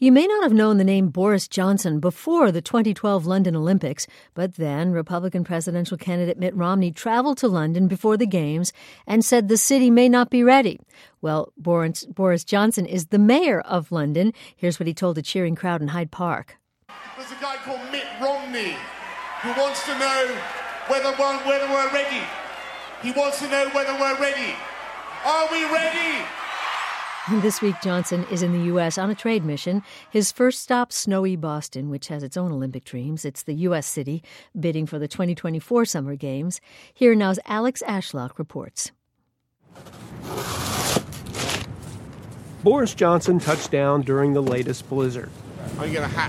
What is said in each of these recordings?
You may not have known the name Boris Johnson before the 2012 London Olympics, but then Republican presidential candidate Mitt Romney traveled to London before the Games and said the city may not be ready. Well, Boris Johnson is the mayor of London. Here's what he told a cheering crowd in Hyde Park. There's a guy called Mitt Romney who wants to know whether we're ready. He wants to know whether we're ready. Are we ready? This week, Johnson is in the U.S. on a trade mission. His first stop, snowy Boston, which has its own Olympic dreams. It's the U.S. city bidding for the 2024 Summer Games. Here now's Alex Ashlock reports. Boris Johnson touched down during the latest blizzard. I get a hat.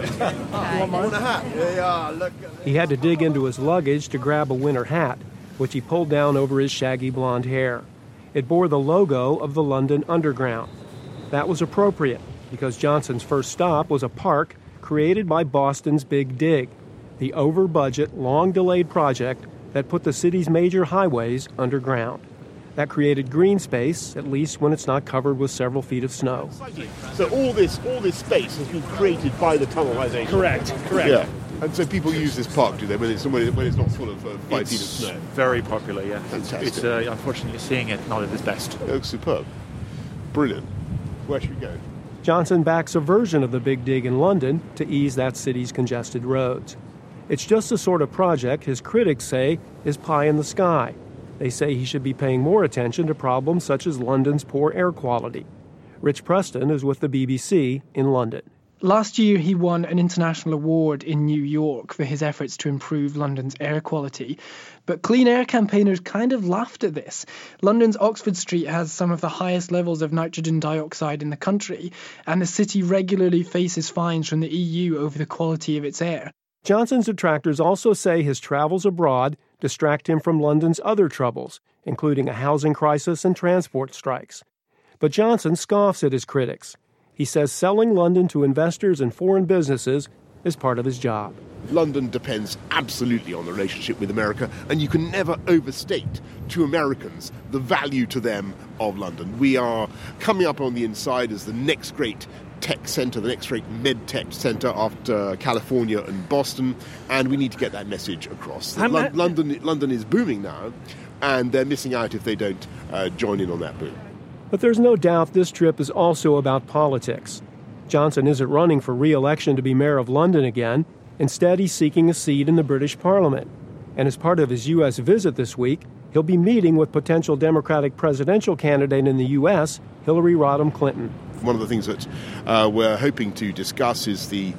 I want a hat. Yeah, look. He had to dig into his luggage to grab a winter hat, which he pulled down over his shaggy blonde hair. It bore the logo of the London Underground. That was appropriate because Johnson's first stop was a park created by Boston's Big Dig, the over-budget, long-delayed project that put the city's major highways underground. That created green space, at least when it's not covered with several feet of snow. So all this space has been created by the tunnelization. Correct. Yeah. And so people use this park, do they, when it's not full of 5 feet of snow? Very popular, yeah. Fantastic. It's unfortunately seeing it not at its best. Oh, superb. Brilliant. Where should we go? Johnson backs a version of the Big Dig in London to ease that city's congested roads. It's just the sort of project his critics say is pie in the sky. They say he should be paying more attention to problems such as London's poor air quality. Rich Preston is with the BBC in London. Last year, he won an international award in New York for his efforts to improve London's air quality. But clean air campaigners kind of laughed at this. London's Oxford Street has some of the highest levels of nitrogen dioxide in the country, and the city regularly faces fines from the EU over the quality of its air. Johnson's detractors also say his travels abroad distract him from London's other troubles, including a housing crisis and transport strikes. But Johnson scoffs at his critics. He says selling London to investors and foreign businesses is part of his job. London depends absolutely on the relationship with America, and you can never overstate to Americans the value to them of London. We are coming up on the inside as the next great tech centre, the next great med-tech centre after California and Boston, and we need to get that message across. London is booming now, and they're missing out if they don't join in on that boom. But there's no doubt this trip is also about politics. Johnson isn't running for re-election to be mayor of London again. Instead, he's seeking a seat in the British Parliament. And as part of his U.S. visit this week, he'll be meeting with potential Democratic presidential candidate in the U.S., Hillary Rodham Clinton. One of the things that we're hoping to discuss is the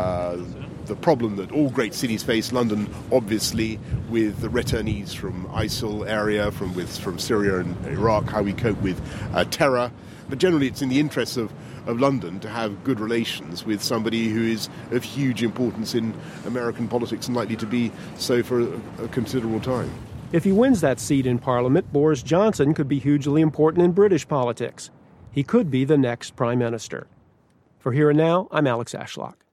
problem that all great cities face, London obviously, with the returnees from ISIL area, from Syria and Iraq, how we cope with terror. But generally it's in the interests of London to have good relations with somebody who is of huge importance in American politics and likely to be so for a considerable time. If he wins that seat in Parliament, Boris Johnson could be hugely important in British politics. He could be the next Prime Minister. For Here and Now, I'm Alex Ashlock.